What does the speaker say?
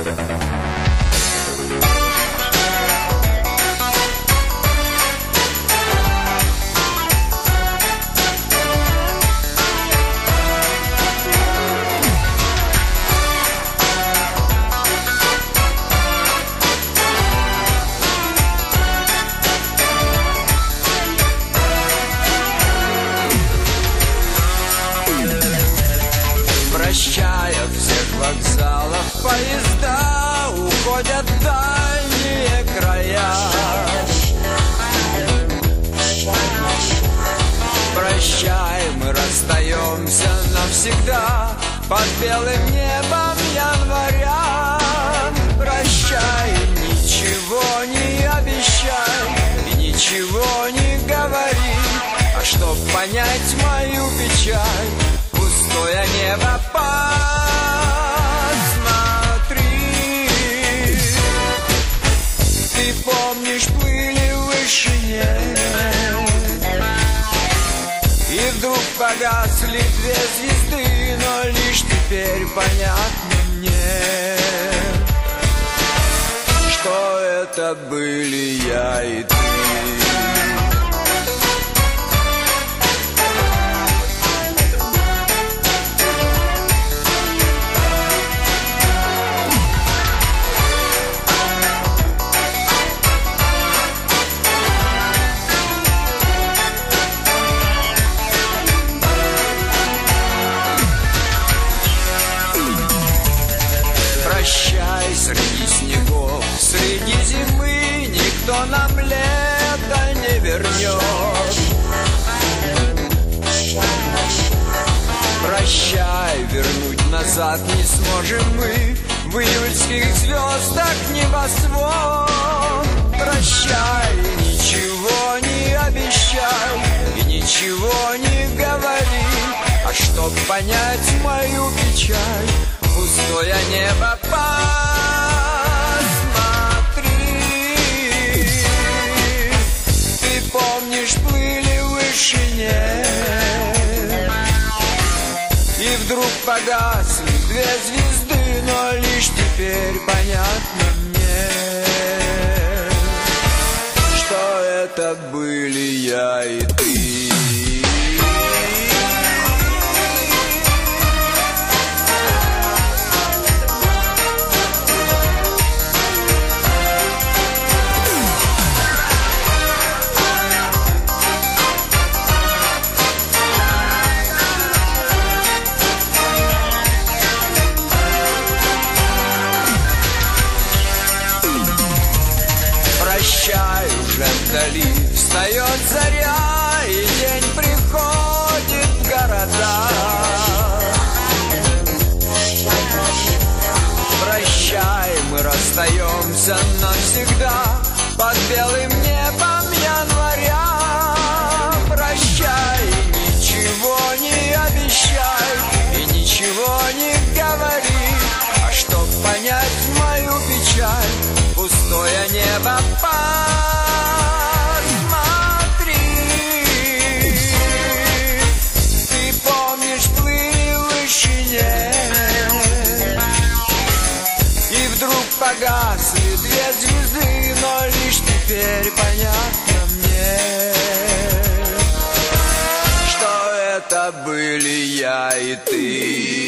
Прощая всех вокзалов, поезда уходят в дальние края. Прощай, мы расстаемся навсегда под белым небом января. Прощай, ничего не обещай и ничего не говори, а чтоб понять мою печаль, пустое небо посмотри. Ты помнишь, плыли в вышине, и вдруг погасли две звезды, но лишь теперь понятно мне, что это были я и ты. Прощай, среди снегов, среди зимы никто нам лето не вернет. Прощай, вернуть назад не сможем мы в июльских звездах небосвод. Прощай, ничего не обещай и ничего не говори, а чтоб понять мою печаль, пустое небо посмотри. Ты помнишь, плыли в вышине, и вдруг погасли две звезды, но лишь теперь понятно мне, что это были я и ты. Прощай, уже вдали встает заря, и день приходит в города. Прощай, мы расстаемся навсегда под белым небом января. Прощай, ничего не обещай и ничего не говори, а чтоб понять мою печаль, пустое небо посмотри. Ты помнишь, плыли в вышине, и вдруг погасли две звезды, но лишь теперь понятно мне, что это были я и ты.